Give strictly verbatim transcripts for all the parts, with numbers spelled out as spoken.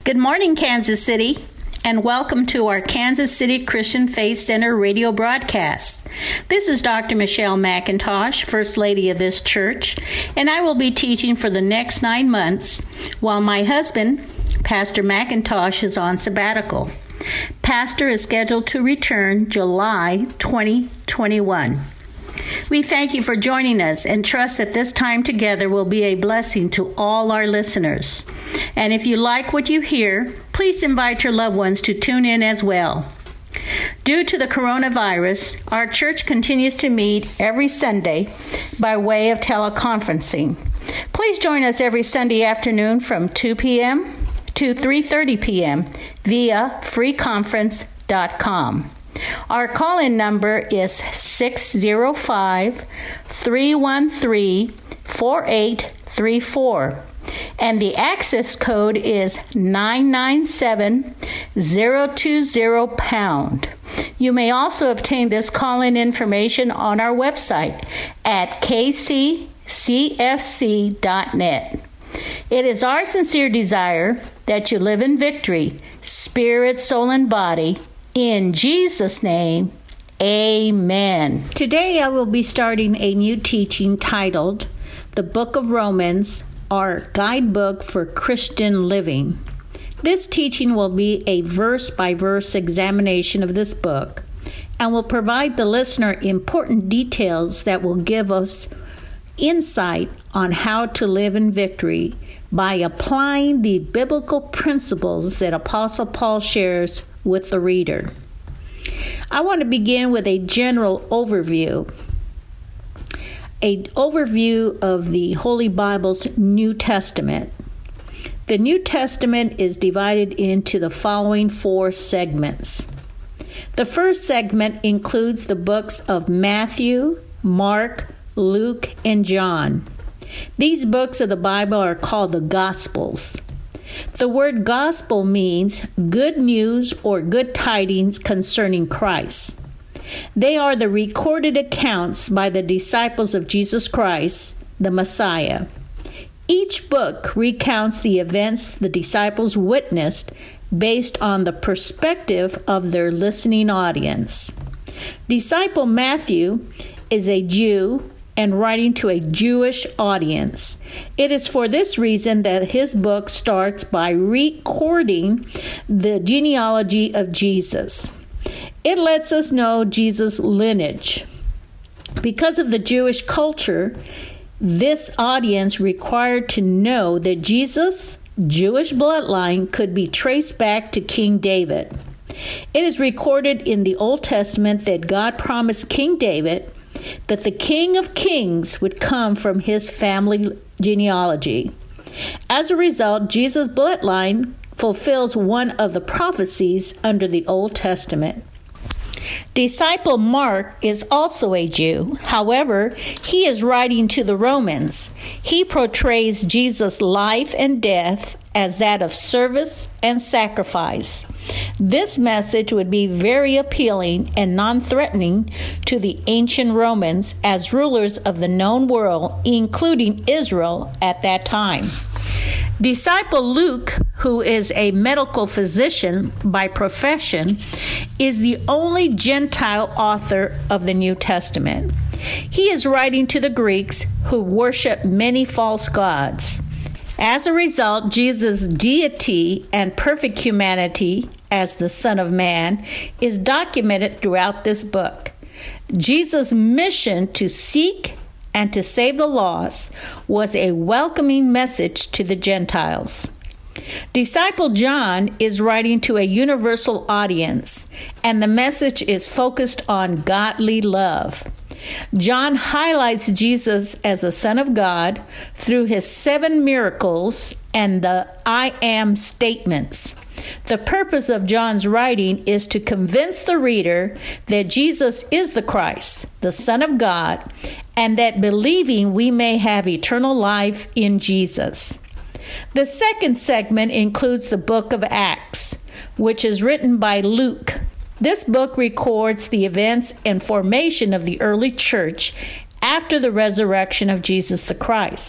Good morning, Kansas City, and welcome to our Kansas City Christian Faith Center radio broadcast. This is Doctor Michelle McIntosh, First Lady of this church, and I will be teaching for the next nine months while my husband, Pastor McIntosh, is on sabbatical. Pastor is scheduled to return July twenty twenty-one. We thank you for joining us and trust that this time together will be a blessing to all our listeners. And if you like what you hear, please invite your loved ones to tune in as well. Due to the coronavirus, our church continues to meet every Sunday by way of teleconferencing. Please join us every Sunday afternoon from two p.m. to three thirty p.m. via free conference dot com. Our call-in number is six oh five, three one three, four eight three four, and the access code is nine nine seven, zero two zero pound. You may also obtain this call-in information on our website at k c c f c dot net. It is our sincere desire that you live in victory, spirit, soul, and body. In Jesus' name, amen. Today I will be starting a new teaching titled The Book of Romans, our guidebook for Christian living. This teaching will be a verse-by-verse examination of this book and will provide the listener important details that will give us insight on how to live in victory by applying the biblical principles that Apostle Paul shares with the reader. I want to begin with a general overview. An overview of the Holy Bible's New Testament. The New Testament is divided into the following four segments. The first segment includes the books of Matthew, Mark, Luke, and John. These books of the Bible are called the Gospels. The word gospel means good news or good tidings concerning Christ. They are the recorded accounts by the disciples of Jesus Christ, the Messiah. Each book recounts the events the disciples witnessed based on the perspective of their listening audience. Disciple Matthew is a Jew and writing to a Jewish audience. It is for this reason that his book starts by recording the genealogy of Jesus. It lets us know Jesus' lineage. Because of the Jewish culture, this audience required to know that Jesus' Jewish bloodline could be traced back to King David. It is recorded in the Old Testament that God promised King David that the King of Kings would come from his family genealogy. As a result, Jesus' bloodline fulfills one of the prophecies under the Old Testament. Disciple Mark is also a Jew. However, he is writing to the Romans. He portrays Jesus' life and death as that of service and sacrifice. This message would be very appealing and non-threatening to the ancient Romans as rulers of the known world, including Israel at that time. Disciple Luke, who is a medical physician by profession, is the only Gentile author of the New Testament. He is writing to the Greeks who worship many false gods. As a result, Jesus' deity and perfect humanity as the Son of Man is documented throughout this book. Jesus' mission to seek and to save the lost was a welcoming message to the Gentiles. Disciple John is writing to a universal audience, and the message is focused on godly love. John highlights Jesus as the Son of God through his seven miracles and the I am statements. The purpose of John's writing is to convince the reader that Jesus is the Christ, the Son of God, and that believing we may have eternal life in Jesus. The second segment includes the book of Acts, which is written by Luke. This book records the events and formation of the early church after the resurrection of Jesus the Christ.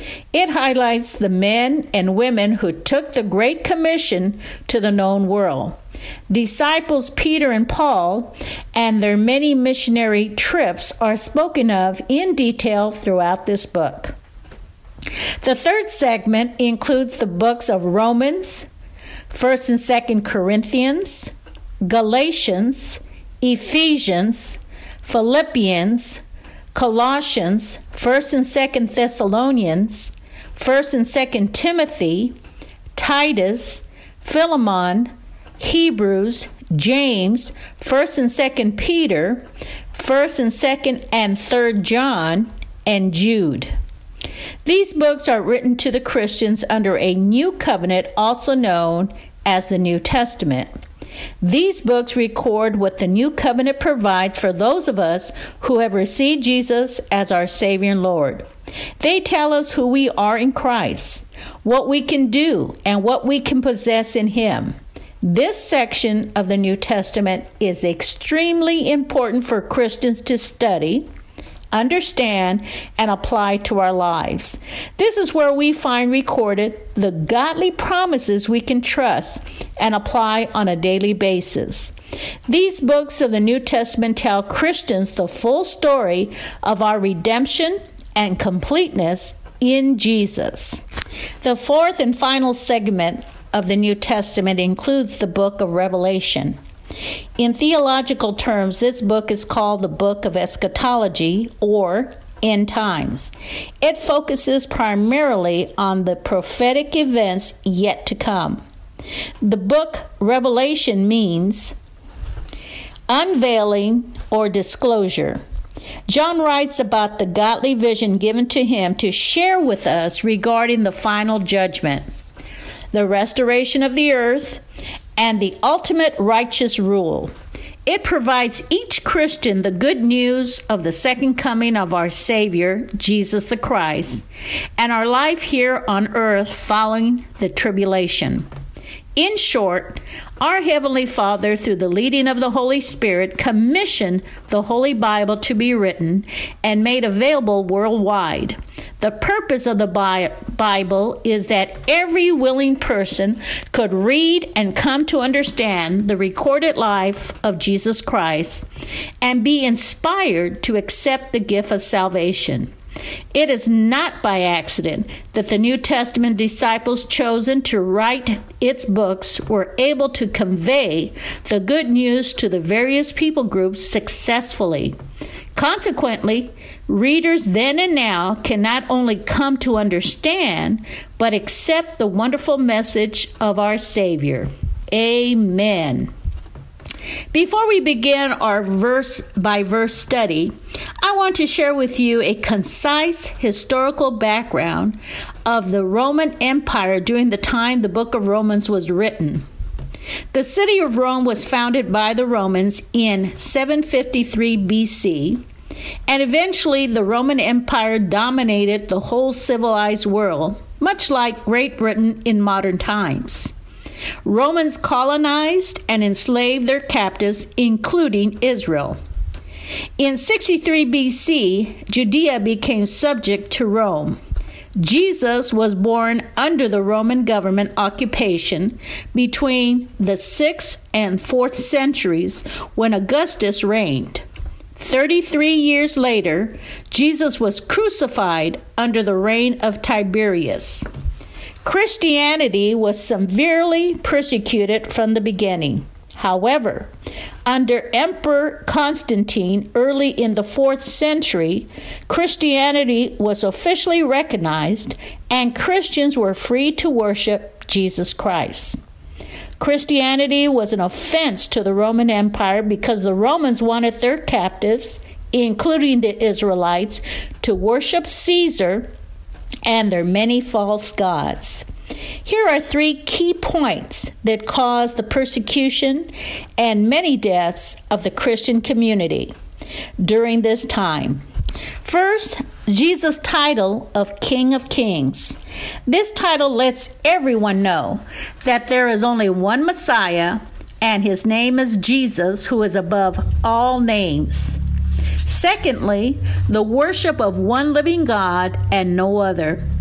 It highlights the men and women who took the Great Commission to the known world. Disciples Peter and Paul and their many missionary trips are spoken of in detail throughout this book. The third segment includes the books of Romans, First and Second Corinthians, Galatians, Ephesians, Philippians, Colossians, First and Second Thessalonians, First and Second Timothy, Titus, Philemon, Hebrews, James, First and Second Peter, First and Second and Third John, and Jude. These books are written to the Christians under a new covenant, also known as the New Testament. These books record what the new covenant provides for those of us who have received Jesus as our Savior and Lord. They tell us who we are in Christ, what we can do, and what we can possess in Him. This section of the New Testament is extremely important for Christians to study, understand, and apply to our lives. This is where we find recorded the godly promises we can trust and apply on a daily basis. These books of the New Testament tell Christians the full story of our redemption and completeness in Jesus. The fourth and final segment of the New Testament includes the book of Revelation. In theological terms, this book is called the book of eschatology, or end times. It focuses primarily on the prophetic events yet to come. The book Revelation means unveiling or disclosure. John writes about the godly vision given to him to share with us regarding the final judgment, the restoration of the earth, and the ultimate righteous rule. It provides each Christian the good news of the second coming of our Savior, Jesus the Christ, and our life here on earth following the tribulation. In short, our Heavenly Father, through the leading of the Holy Spirit, commissioned the Holy Bible to be written and made available worldwide. The purpose of the Bible is that every willing person could read and come to understand the recorded life of Jesus Christ and be inspired to accept the gift of salvation. It is not by accident that the New Testament disciples chosen to write its books were able to convey the good news to the various people groups successfully. Consequently, readers then and now can not only come to understand, but accept the wonderful message of our Savior. Amen. Before we begin our verse-by-verse study, I want to share with you a concise historical background of the Roman Empire during the time the book of Romans was written. The city of Rome was founded by the Romans in seven fifty-three B C, and eventually the Roman Empire dominated the whole civilized world, much like Great Britain in modern times. Romans colonized and enslaved their captives, including Israel. In sixty-three B C, Judea became subject to Rome. Jesus was born under the Roman government occupation between the sixth and fourth centuries when Augustus reigned. Thirty-three years later, Jesus was crucified under the reign of Tiberius. Christianity was severely persecuted from the beginning. However, under Emperor Constantine early in the fourth century, Christianity was officially recognized and Christians were free to worship Jesus Christ. Christianity was an offense to the Roman Empire because the Romans wanted their captives, including the Israelites, to worship Caesar and their many false gods. Here are three key points that caused the persecution and many deaths of the Christian community during this time. First, Jesus' title of King of Kings. This title lets everyone know that there is only one Messiah, and his name is Jesus, who is above all names. Secondly, the worship of one living God and no other.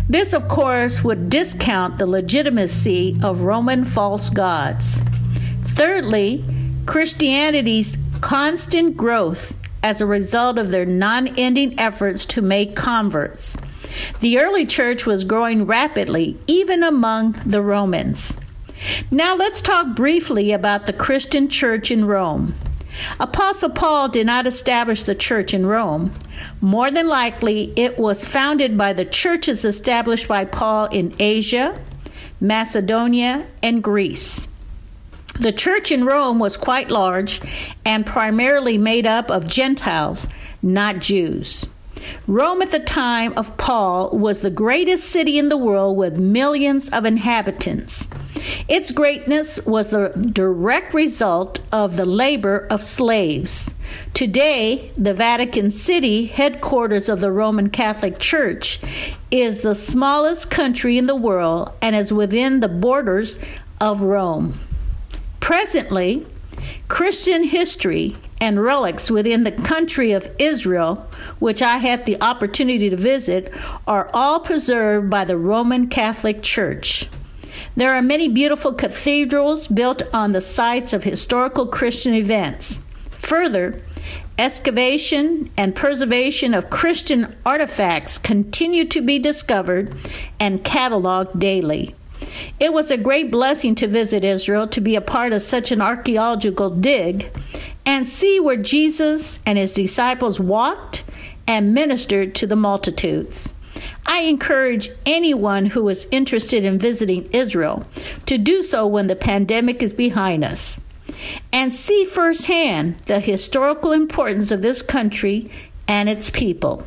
This, of course, would discount the legitimacy of Roman false gods. Thirdly, Christianity's constant growth as a result of their non-ending efforts to make converts. The early church was growing rapidly, even among the Romans. Now let's talk briefly about the Christian church in Rome. Apostle Paul did not establish the church in Rome. More than likely, it was founded by the churches established by Paul in Asia, Macedonia, and Greece. The church in Rome was quite large and primarily made up of Gentiles, not Jews. Rome at the time of Paul was the greatest city in the world with millions of inhabitants. Its greatness was the direct result of the labor of slaves. Today, the Vatican City, headquarters of the Roman Catholic Church, is the smallest country in the world and is within the borders of Rome. Presently, Christian history and relics within the country of Israel, which I had the opportunity to visit, are all preserved by the Roman Catholic Church. There are many beautiful cathedrals built on the sites of historical Christian events. Further, excavation and preservation of Christian artifacts continue to be discovered and cataloged daily. It was a great blessing to visit Israel, to be a part of such an archaeological dig, and see where Jesus and his disciples walked and ministered to the multitudes. I encourage anyone who is interested in visiting Israel to do so when the pandemic is behind us and see firsthand the historical importance of this country and its people.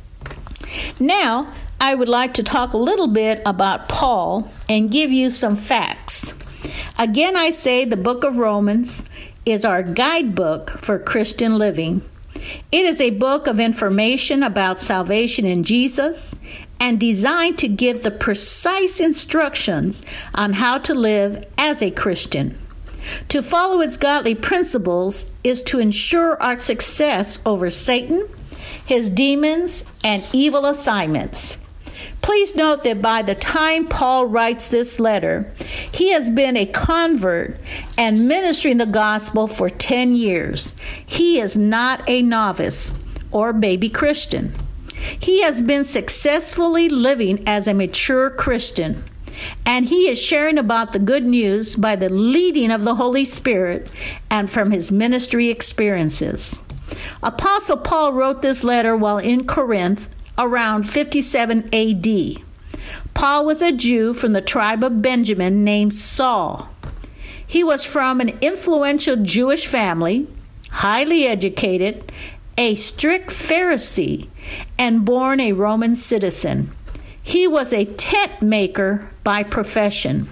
Now, I would like to talk a little bit about Paul and give you some facts. Again, I say the book of Romans is our guidebook for Christian living. It is a book of information about salvation in Jesus and designed to give the precise instructions on how to live as a Christian. To follow its godly principles is to ensure our success over Satan, his demons, and evil assignments. Please note that by the time Paul writes this letter, he has been a convert and ministering the gospel for ten years. He is not a novice or baby Christian. He has been successfully living as a mature Christian, and he is sharing about the good news by the leading of the Holy Spirit and from his ministry experiences. Apostle Paul wrote this letter while in Corinth around fifty-seven A D. Paul was a Jew from the tribe of Benjamin named Saul. He was from an influential Jewish family, highly educated, a strict Pharisee, and born a Roman citizen. He was a tent maker by profession.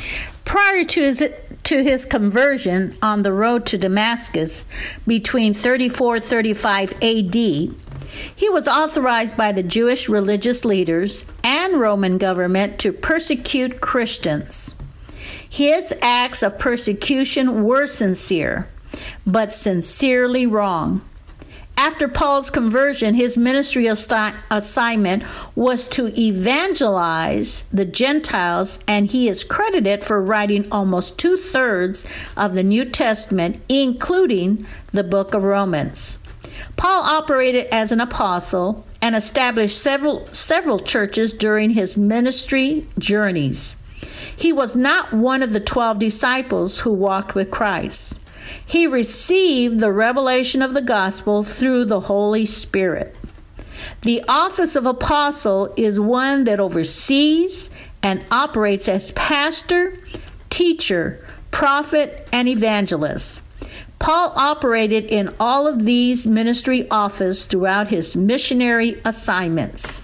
Prior to his to his conversion on the road to Damascus between thirty-four thirty-five A D, he was authorized by the Jewish religious leaders and Roman government to persecute Christians. His acts of persecution were sincere, but sincerely wrong. After Paul's conversion, his ministry assi- assignment was to evangelize the Gentiles, and he is credited for writing almost two-thirds of the New Testament, including the book of Romans. Paul operated as an apostle and established several, several churches during his ministry journeys. He was not one of the twelve disciples who walked with Christ. He received the revelation of the gospel through the Holy Spirit. The office of apostle is one that oversees and operates as pastor, teacher, prophet, and evangelist. Paul operated in all of these ministry offices throughout his missionary assignments.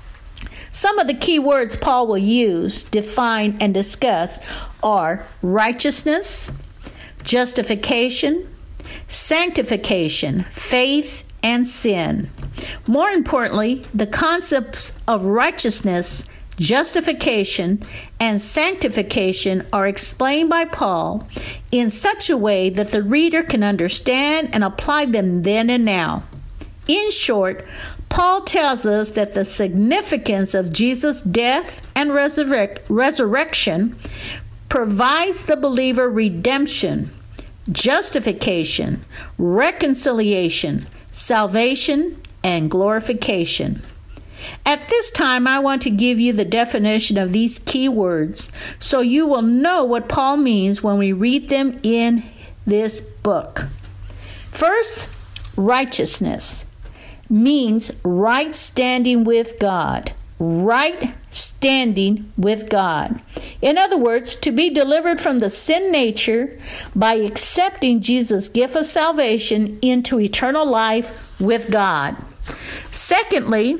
Some of the key words Paul will use, define, and discuss are righteousness, justification, sanctification, faith, and sin. More importantly, the concepts of righteousness, justification, and sanctification are explained by Paul in such a way that the reader can understand and apply them then and now. In short, Paul tells us that the significance of Jesus' death and resurrect, resurrection provides the believer redemption, justification, reconciliation, salvation, and glorification. At this time, I want to give you the definition of these key words so you will know what Paul means when we read them in this book. First, righteousness means right standing with God. Right standing with God. In other words, to be delivered from the sin nature by accepting Jesus' gift of salvation into eternal life with God. Secondly,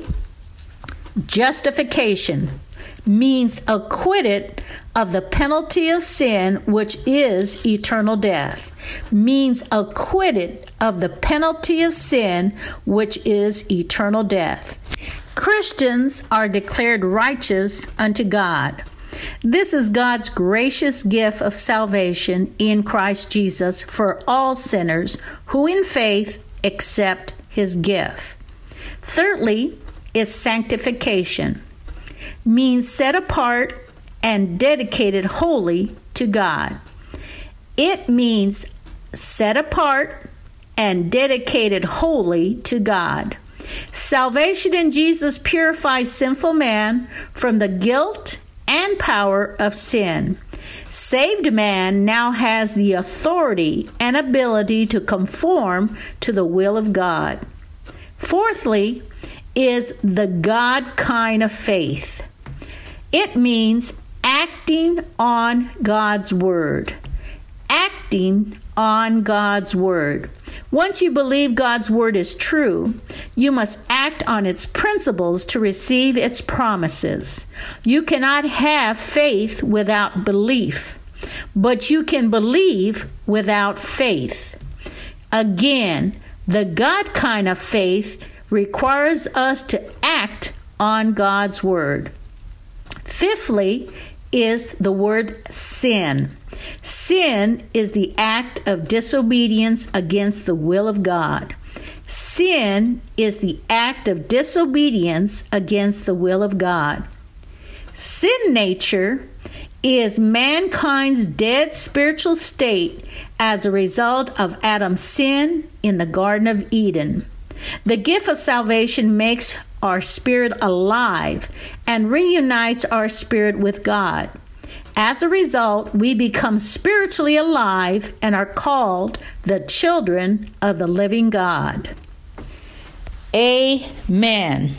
justification means acquitted of the penalty of sin, which is eternal death. Means acquitted of the penalty of sin, which is eternal death. Christians are declared righteous unto God. This is God's gracious gift of salvation in Christ Jesus for all sinners who in faith accept his gift. Thirdly, is sanctification. Means set apart and dedicated wholly to God. It means set apart and dedicated wholly to God. Salvation in Jesus purifies sinful man from the guilt and power of sin. Saved man now has the authority and ability to conform to the will of God. Fourthly, is the God kind of faith. It means acting on God's word. Acting on God's word. Once you believe God's word is true, you must act on its principles to receive its promises. You cannot have faith without belief, but you can believe without faith. Again, the God kind of faith requires us to act on God's word. Fifthly is the word sin. Sin is the act of disobedience against the will of God. Sin is the act of disobedience against the will of God. Sin nature is mankind's dead spiritual state as a result of Adam's sin in the Garden of Eden. The gift of salvation makes our spirit alive and reunites our spirit with God. As a result, we become spiritually alive and are called the children of the living God. Amen.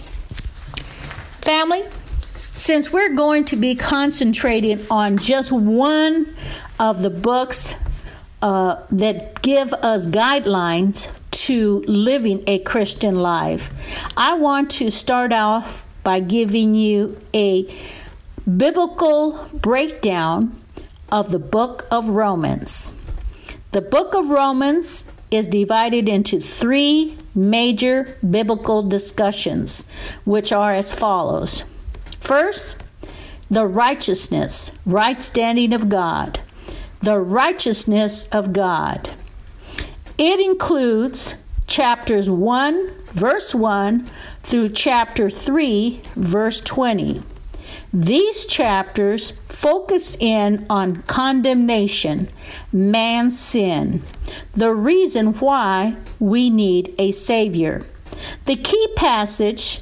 Family, since we're going to be concentrating on just one of the books uh, that give us guidelines to living a Christian life, I want to start off by giving you a biblical breakdown of the book of Romans. The book of Romans is divided into three major biblical discussions, which are as follows. First, the righteousness, right standing of God. The righteousness of God. It includes chapters one, verse one, through chapter three, verse twenty. These chapters focus in on condemnation, man's sin, the reason why we need a Savior. The key passage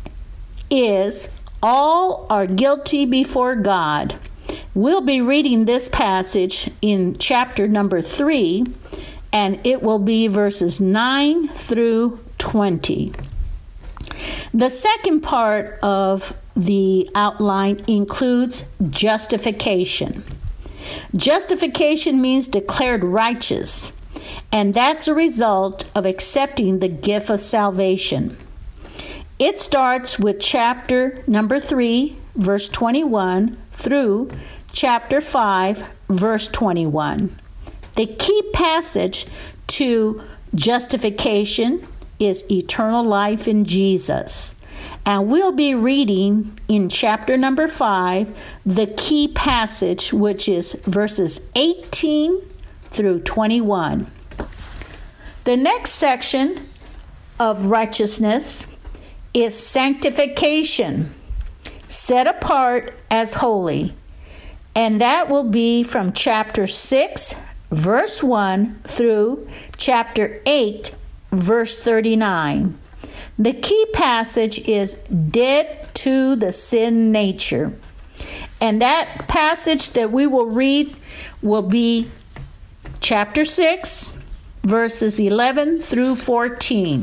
is, all are guilty before God. We'll be reading this passage in chapter number three, and it will be verses nine through twenty. The second part of the outline includes justification. Justification means declared righteous, and that's a result of accepting the gift of salvation. It starts with chapter number three, verse twenty-one, through chapter five, verse twenty-one. The key passage to justification is eternal life in Jesus. And we'll be reading in chapter number five, the key passage, which is verses eighteen through twenty-one. The next section of righteousness is sanctification, set apart as holy. And that will be from chapter six, verse one through chapter eight, verse thirty-nine. The key passage is dead to the sin nature. And that passage that we will read will be chapter six, verses eleven through fourteen.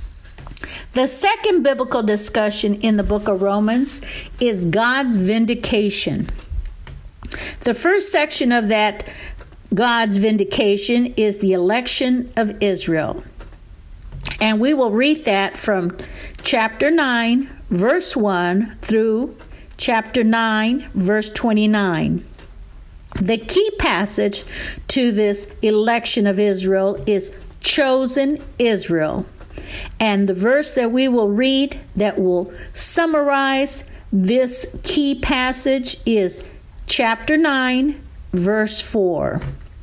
The second biblical discussion in the book of Romans is God's vindication. The first section of that God's vindication is the election of Israel. And we will read that from chapter nine, verse one through chapter nine, verse twenty-nine. The key passage to this election of Israel is chosen Israel. And the verse that we will read that will summarize this key passage is chapter nine, verse four.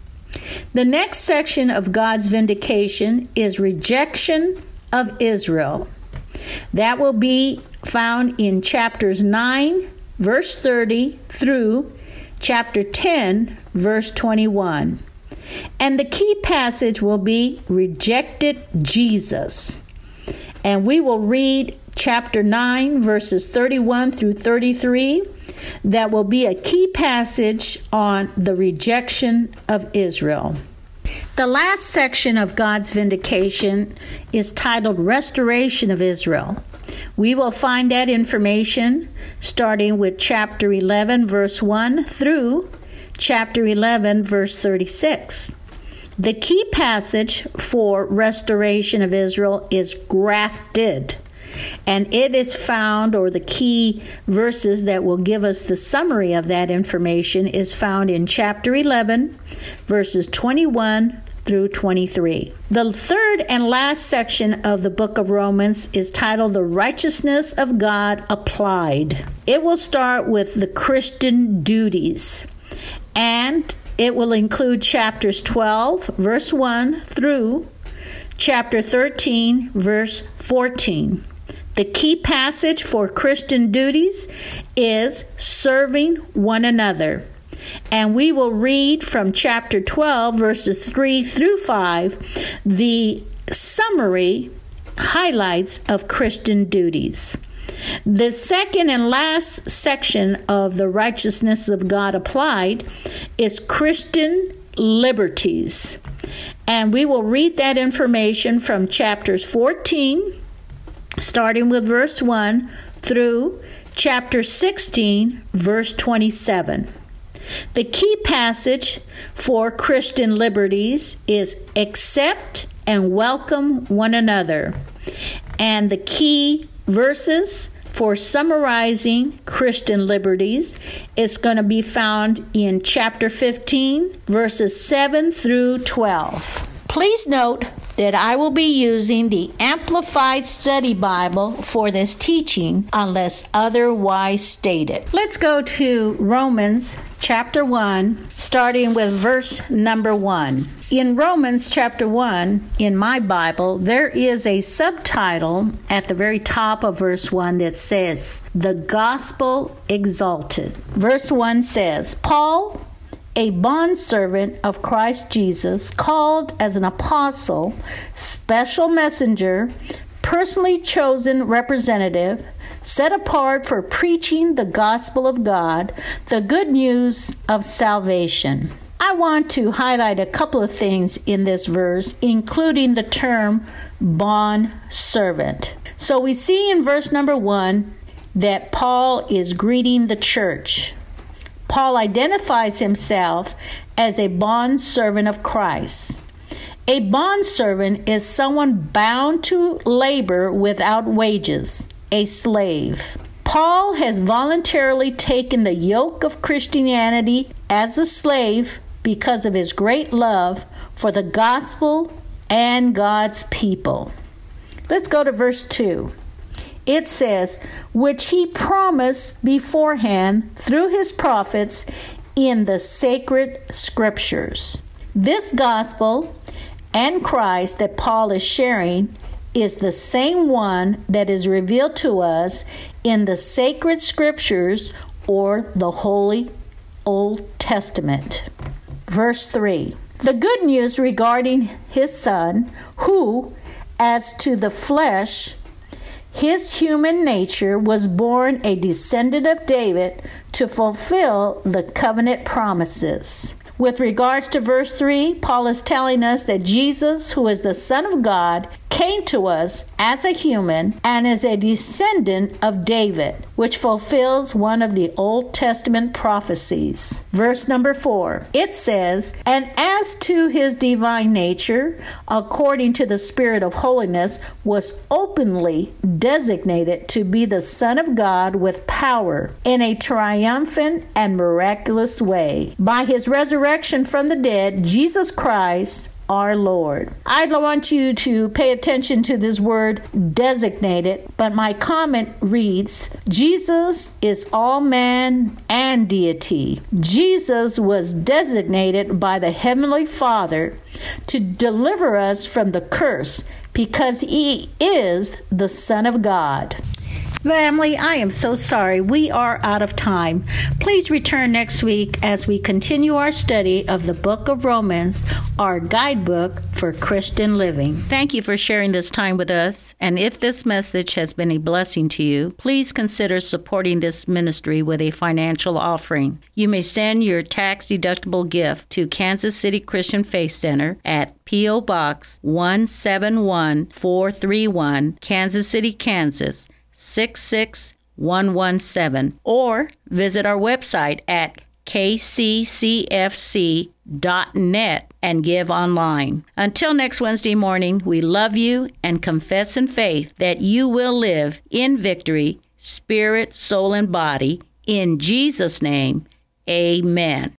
The next section of God's vindication is rejection of Israel. That will be found in chapters nine, verse thirty through chapter ten, verse twenty-one. And the key passage will be rejected Jesus. And we will read chapter nine, verses thirty-one through thirty-three. That will be a key passage on the rejection of Israel. The last section of God's vindication is titled Restoration of Israel. We will find that information starting with chapter eleven, verse one through chapter eleven, verse thirty-six. The key passage for restoration of Israel is grafted. And it is found, or the key verses that will give us the summary of that information is found in chapter eleven, verses twenty-one through twenty-three. The third and last section of the book of Romans is titled The Righteousness of God Applied. It will start with the Christian duties, and it will include chapters twelve, verse one through chapter thirteen, verse fourteen. The key passage for Christian duties is serving one another. And we will read from chapter twelve, verses three through five, the summary highlights of Christian duties. The second and last section of the righteousness of God applied is Christian liberties. And we will read that information from chapters fourteen, starting with verse one, through chapter sixteen, verse twenty-seven. The key passage for Christian liberties is accept and welcome one another. And the key verses for summarizing Christian liberties is going to be found in chapter fifteen, verses seven through twelve. Please note that I will be using the Amplified Study Bible for this teaching unless otherwise stated. Let's go to Romans chapter one, starting with verse number one. In Romans chapter one, in my Bible, there is a subtitle at the very top of verse one that says, The Gospel Exalted. Verse one says, Paul, a bondservant of Christ Jesus, called as an apostle, special messenger, personally chosen representative, set apart for preaching the gospel of God, the good news of salvation. I want to highlight a couple of things in this verse, including the term bondservant. So we see in verse number one that Paul is greeting the church. Paul identifies himself as a bondservant of Christ. A bondservant is someone bound to labor without wages, a slave. Paul has voluntarily taken the yoke of Christianity as a slave because of his great love for the gospel and God's people. Let's go to verse two. It says, which he promised beforehand through his prophets in the sacred scriptures. This gospel and Christ that Paul is sharing is the same one that is revealed to us in the sacred scriptures or the Holy Old Testament. Verse three. The good news regarding his Son, who, as to the flesh, his human nature, was born a descendant of David to fulfill the covenant promises. With regards to verse three, Paul is telling us that Jesus, who is the Son of God, came to us as a human and is a descendant of David, which fulfills one of the Old Testament prophecies. Verse number four, it says, "And as to his divine nature, according to the Spirit of holiness, was openly designated to be the Son of God with power in a triumphant and miraculous way. By his resurrection from the dead, Jesus Christ, our Lord." I want you to pay attention to this word designated, but my comment reads, Jesus is all man and deity. Jesus was designated by the Heavenly Father to deliver us from the curse because he is the Son of God. Family, I am so sorry. We are out of time. Please return next week as we continue our study of the book of Romans, our guidebook for Christian living. Thank you for sharing this time with us. And if this message has been a blessing to you, please consider supporting this ministry with a financial offering. You may send your tax-deductible gift to Kansas City Christian Faith Center at P O. Box one seven one four three one, Kansas City, Kansas six six one one seven, or visit our website at k c c f c dot net and give online. Until next Wednesday morning, we love you and confess in faith that you will live in victory, spirit, soul, and body. In Jesus' name, amen.